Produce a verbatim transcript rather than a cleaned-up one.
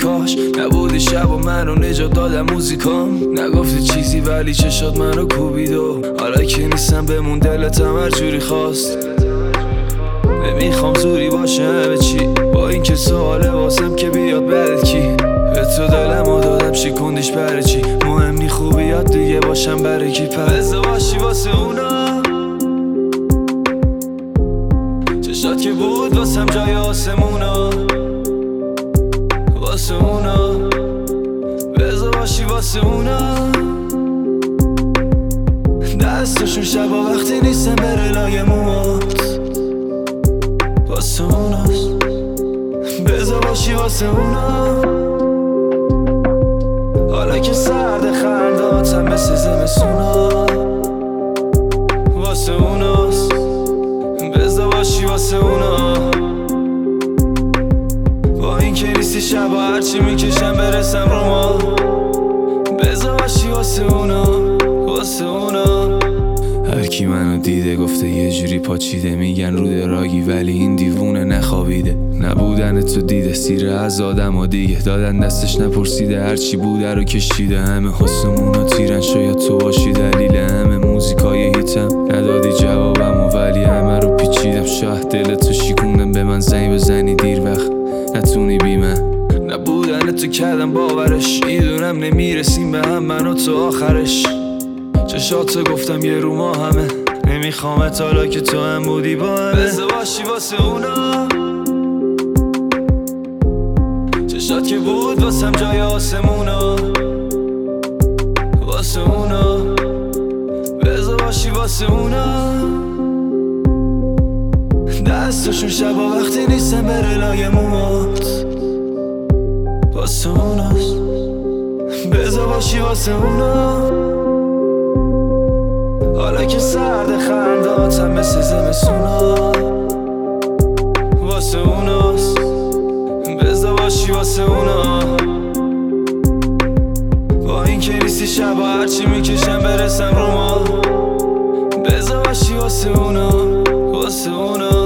کاش نبودی شب و منو نجات دادم موزیکام. نگفتی چیزی ولی چشات منو کوبید و حالا که نیستم بمون دلتم هر جوری خواست. نمیخوام زوری باشه همه چی، با این که سواله واسم که بیاد بعد کی. به تو دلمو دادم شکوندیش برای چی؟ مهم نی خوبیات دیگه باشم برای کی؟ پس باشی واسه اونا چشات که بود واسم جای آسمونا، واسه اونا بذار باشی واسه اونا. دستشون شبا وقتی نیستم بره لای موات، واسه اوناست بذار باشی واسه اونا. حالا که سرد خنداتم مثل زمستونا، واسه اوناست بذار باشی واسه اونا. با این که نیستی شبا هرچی میکشم برسم رو ما، بذار باشی واسه اونا، واسه اونا. هر کی منو دیده گفته یه جوری پاچیده، میگن رو دراگی ولی این دیوونه نخوابیده. نبودن تو دیده سیره از آدم و دیگه، دادن دستش نپرسیده هرچی بوده رو کشیده. همه حسمون و تیرن شاید تو باشی دلیل همه موزیکای هیتم. ندادی جوابم و ولی همه رو پیچیدم، شاید دلتو شیکوندم به من زنگ بزنی دیر وقت نتونی بی من. نبودن تو کردم باورش، میدونم نمیرسیم به هم من و تو آخرش. چشاتو گفتم یه رو ما همه، نمیخوامت حالا که تو هم بودی با همه. بذار باشی واسه اونا چشات که بود واسم جای آسمونا، واسه اونا بذار باشی واسه اونا. دستشون شبا وقتی نیستم بره لای موات، واسه اوناست بذار باشی واسه اونا. حالا که سرد خنداتم مثل زمستونا، واسه اوناست بذار باشی واسه اونا. با این که نیستی شبا هرچی میکشم برسم رو ما، بذار باشی واسه اونا، واسه اونا.